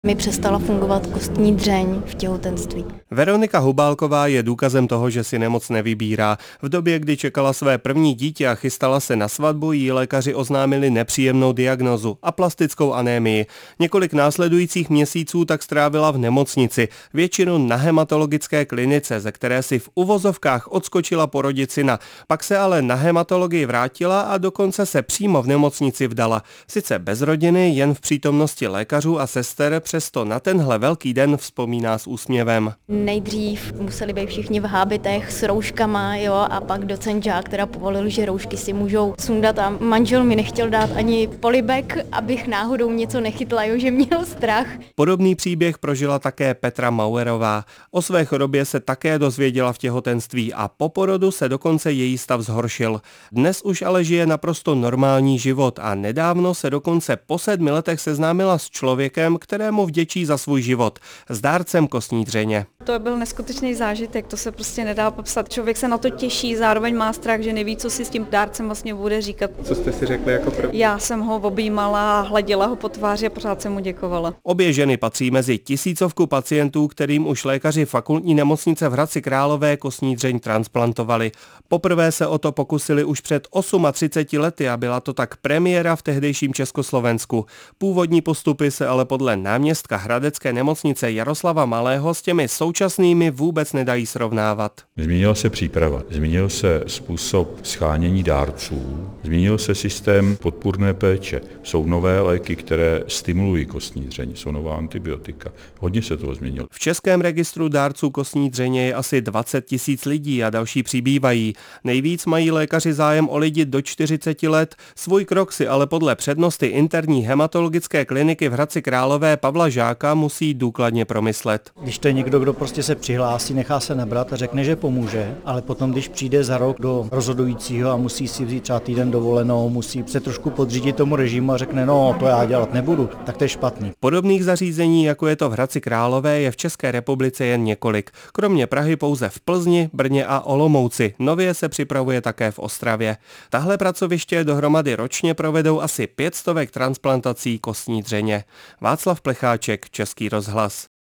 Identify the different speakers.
Speaker 1: Mi přestala fungovat kostní dřeň v těhotenství.
Speaker 2: Veronika Hubálková je důkazem toho, že si nemoc nevybírá. V době, kdy čekala své první dítě a chystala se na svatbu, jí lékaři oznámili nepříjemnou diagnózu – aplastickou anémii. Několik následujících měsíců tak strávila v nemocnici, většinu na hematologické klinice, ze které si v uvozovkách odskočila porodit syna. Pak se ale na hematologii vrátila a dokonce se přímo v nemocnici vdala. Sice bez rodiny, jen v přítomnosti lékařů a sester, přesto na tenhle velký den vzpomíná s úsměvem.
Speaker 1: Nejdřív museli být všichni v hábitech s rouškama, jo, a pak docent Žák teda povolil, že roušky si můžou sundat a manžel mi nechtěl dát ani polibek, abych náhodou něco nechytla, jo, že měl strach.
Speaker 2: Podobný příběh prožila také Petra Mauerová. O své chorobě se také dozvěděla v těhotenství a po porodu se dokonce její stav zhoršil. Dnes už ale žije naprosto normální život a nedávno se dokonce po 7 letech seznámila s člověkem, kterému vděčí za svůj život, s dárcem kostní dřeně.
Speaker 3: To byl neskutečný zážitek, to se prostě nedá popsat. Člověk se na to těší, zároveň má strach, že neví, co si s tím dárcem vlastně bude říkat.
Speaker 2: Co jste si řekli jako první?
Speaker 3: Já jsem ho objímala a hleděla ho po tváři a pořád jsem mu děkovala.
Speaker 2: Obě ženy patří mezi tisícovku pacientů, kterým už lékaři fakultní nemocnice v Hradci Králové kostní dřeň transplantovali. Poprvé se o to pokusili už před 38 lety a byla to tak premiéra v tehdejším Československu. Původní postupy se ale podle náměstka hradecké nemocnice Jaroslava Malého s těmi současnými vůbec nedají srovnávat.
Speaker 4: Změnila se příprava, změnil se způsob shánění dárců, změnil se systém podpůrné péče. Jsou nové léky, které stimulují kostní dřeň, jsou nová antibiotika. Hodně se toho změnilo.
Speaker 2: V českém registru dárců kostní dřeně je asi 20 000 lidí a další přibývají. Nejvíc mají lékaři zájem o lidi do 40 let. Svůj krok si ale podle přednosty interní hematologické kliniky v Hradci Králové Pavla Žáka musí důkladně promyslet.
Speaker 5: Když to je někdo, kdo prostě se přihlásí, nechá se nabrat a řekne, že pomůže, ale potom, když přijde za rok do rozhodujícího a musí si vzít třeba týden dovolenou, musí se trošku podřídit tomu režimu a řekne, no to já dělat nebudu, tak to je špatný.
Speaker 2: Podobných zařízení, jako je to v Hradci Králové, je v České republice jen několik. Kromě Prahy pouze v Plzni, Brně a Olomouci. Nově se připravuje také v Ostravě. Tahle pracoviště dohromady ročně provedou asi 500 transplantací kostní dřeně. Václav Plecháček, Český rozhlas.